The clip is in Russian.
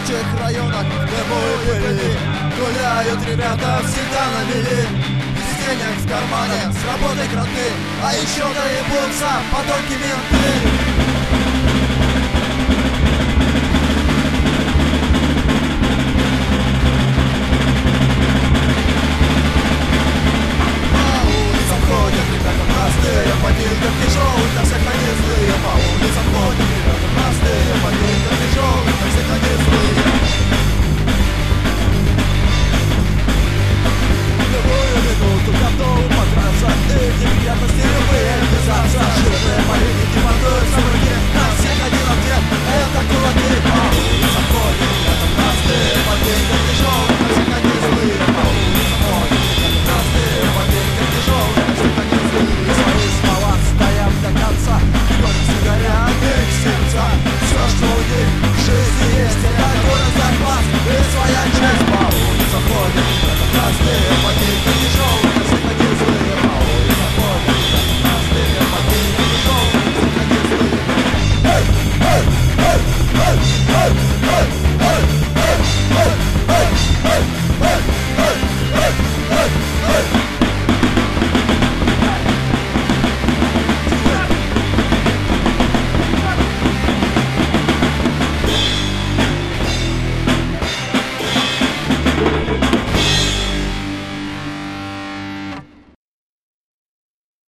рабочих районах, где мы были. Гуляют ребята всегда на мели, без денег в кармане, с работой кроты, а еще доебутся подонки менты. Ходят ребята простые, в ботинках тяжелых,